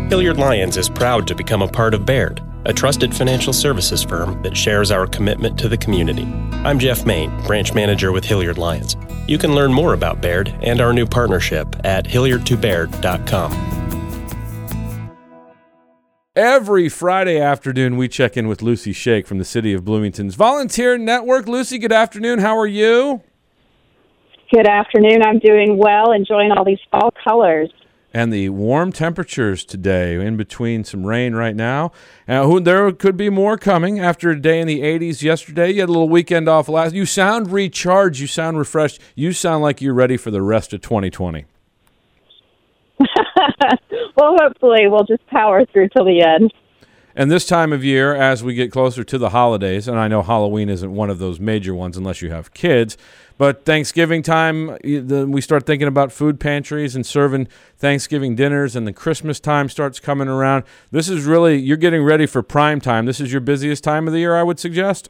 Hilliard Lyons is proud to become a part of Baird, a trusted financial services firm that shares our commitment to the community. I'm Jeff Main, branch manager with Hilliard Lyons. You can learn more about Baird and our new partnership at hilliardtobaird.com. Every Friday afternoon, we check in with Lucy Shake from the City of Bloomington's Volunteer Network. Lucy, good afternoon. How are you? Good afternoon. I'm doing well, enjoying all these fall colors. And the warm temperatures today, in between some rain right now. There could be more coming after a day in the 80s yesterday. You had a little weekend off last. You sound recharged. You sound refreshed. You sound like you're ready for the rest of 2020. Well, hopefully we'll just power through till the end. And this time of year, as we get closer to the holidays, and I know Halloween isn't one of those major ones unless you have kids, but Thanksgiving time, we start thinking about food pantries and serving Thanksgiving dinners, and the Christmas time starts coming around. This is really, you're getting ready for prime time. This is your busiest time of the year, I would suggest?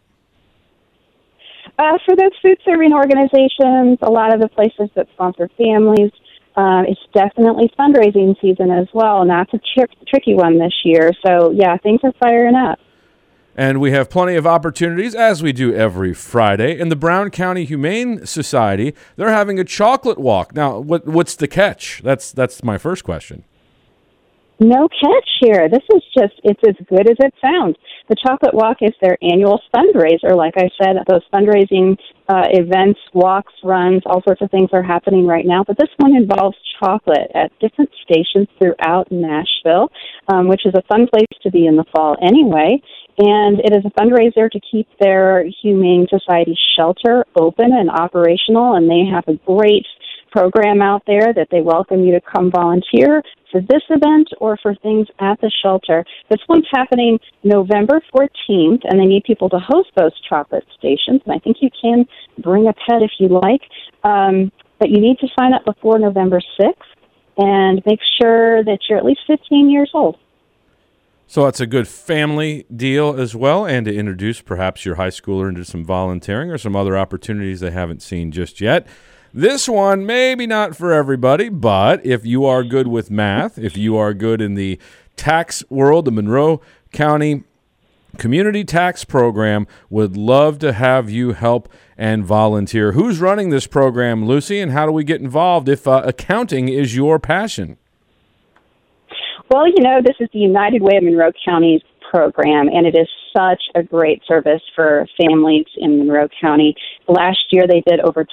For those food-serving organizations, a lot of the places that sponsor families, it's definitely fundraising season as well, and that's a tricky one this year. So, yeah, things are firing up. And we have plenty of opportunities, as we do every Friday. In the Brown County Humane Society, they're having a chocolate walk. Now, what's the catch? That's my first question. No catch here. This is it's as good as it sounds. The Chocolate Walk is their annual fundraiser. Like I said, those fundraising events, walks, runs, all sorts of things are happening right now. But this one involves chocolate at different stations throughout Nashville, which is a fun place to be in the fall anyway. And it is a fundraiser to keep their Humane Society shelter open and operational. And they have a great program out there that they welcome you to come volunteer for this event or for things at the shelter. This one's happening November 14th, and they need people to host those chocolate stations. And I think you can bring a pet if you like, but you need to sign up before November 6th and make sure that you're at least 15 years old. So it's a good family deal as well, and to introduce perhaps your high schooler into some volunteering or some other opportunities they haven't seen just yet. This one, maybe not for everybody, but if you are good with math, if you are good in the tax world, the Monroe County Community Tax Program would love to have you help and volunteer. Who's running this program, Lucy, and how do we get involved if accounting is your passion? Well, this is the United Way of Monroe County's program, and it is such a great service for families in Monroe County. Last year, they did over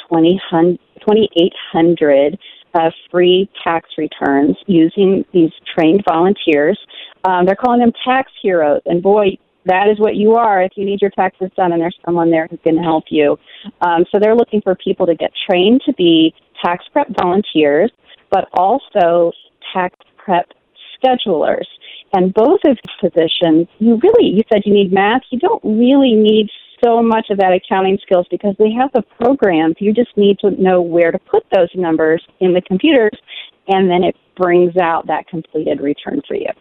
2,800 free tax returns using these trained volunteers. They're calling them tax heroes, and boy, that is what you are if you need your taxes done, and there's someone there who can help you. So they're looking for people to get trained to be tax prep volunteers, but also tax prep schedulers. And both of these positions, you said you need math. You don't really need so much of that accounting skills because they have the programs. You just need to know where to put those numbers in the computers, and then it brings out that completed return for you.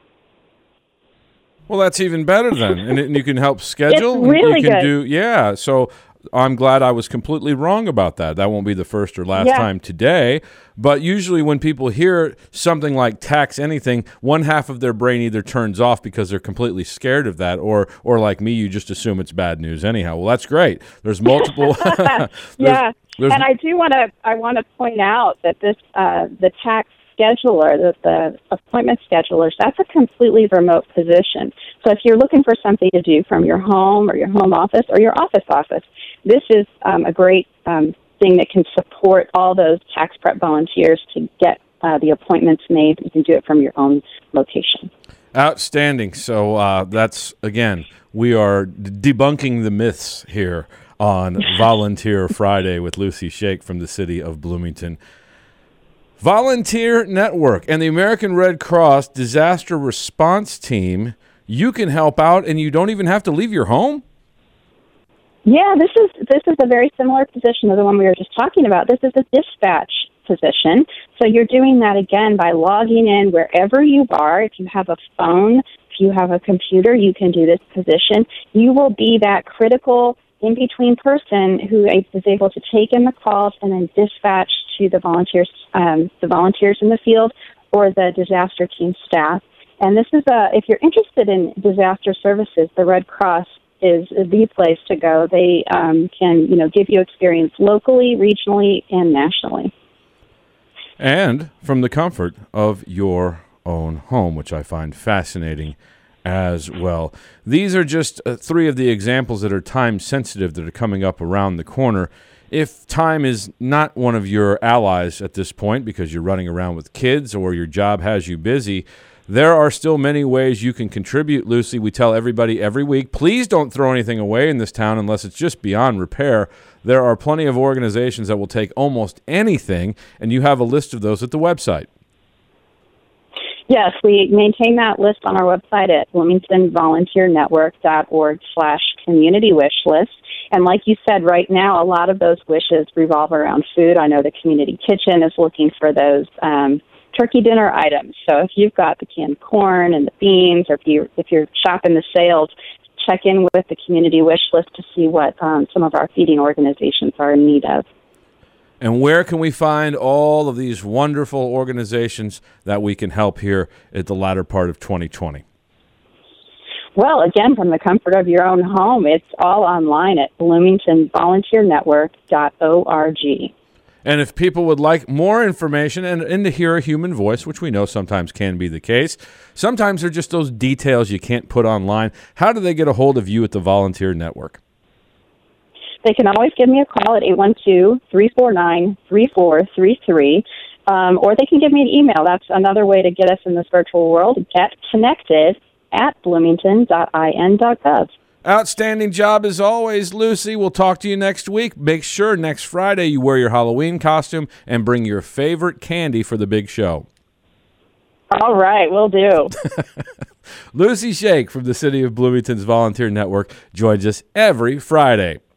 Well, that's even better then. And you can help schedule. It's really good. Yeah. So I'm glad I was completely wrong about that. That won't be the first or last time today. But usually when people hear something like tax anything, one half of their brain either turns off because they're completely scared of that, or like me, you just assume it's bad news anyhow. Well, that's great. There's multiple. And I want to point out that this the tax scheduler, the appointment schedulers, that's a completely remote position. So if you're looking for something to do from your home or your home office or your office, this is a great thing that can support all those tax prep volunteers to get the appointments made. You can do it from your own location. Outstanding. So that's, again, we are debunking the myths here on Volunteer Friday with Lucy Shake from the City of Bloomington. Volunteer Network and the American Red Cross Disaster Response Team, you can help out and you don't even have to leave your home? Yeah, this is a very similar position to the one we were just talking about. This is a dispatch position. So you're doing that again by logging in wherever you are. If you have a phone, if you have a computer, you can do this position. You will be that critical in-between person who is able to take in the calls and then dispatch to the volunteers in the field or the disaster team staff. And this is if you're interested in disaster services, the Red Cross is the place to go. They can, give you experience locally, regionally, and nationally. And from the comfort of your own home, which I find fascinating as well. These are just 3 of the examples that are time sensitive that are coming up around the corner. If time is not one of your allies at this point because you're running around with kids or your job has you busy, there are still many ways you can contribute, Lucy. We tell everybody every week, please don't throw anything away in this town unless it's just beyond repair. There are plenty of organizations that will take almost anything, and you have a list of those at the website. Yes, we maintain that list on our website at bloomingtonvolunteernetwork.org/community wish list. And like you said, right now, a lot of those wishes revolve around food. I know the community kitchen is looking for those turkey dinner items. So if you've got the canned corn and the beans, or if you're shopping the sales, check in with the community wish list to see what some of our feeding organizations are in need of. And where can we find all of these wonderful organizations that we can help here at the latter part of 2020? Well, again, from the comfort of your own home, it's all online at bloomingtonvolunteernetwork.org. And if people would like more information and to hear a human voice, which we know sometimes can be the case, sometimes they're just those details you can't put online. How do they get a hold of you at the Volunteer Network? They can always give me a call at 812-349-3433, or they can give me an email. That's another way to get us in this virtual world. Get connected at bloomington.in.gov. Outstanding job as always, Lucy. We'll talk to you next week. Make sure next Friday you wear your Halloween costume and bring your favorite candy for the big show. All right, will do. Lucy Shake from the City of Bloomington's Volunteer Network joins us every Friday.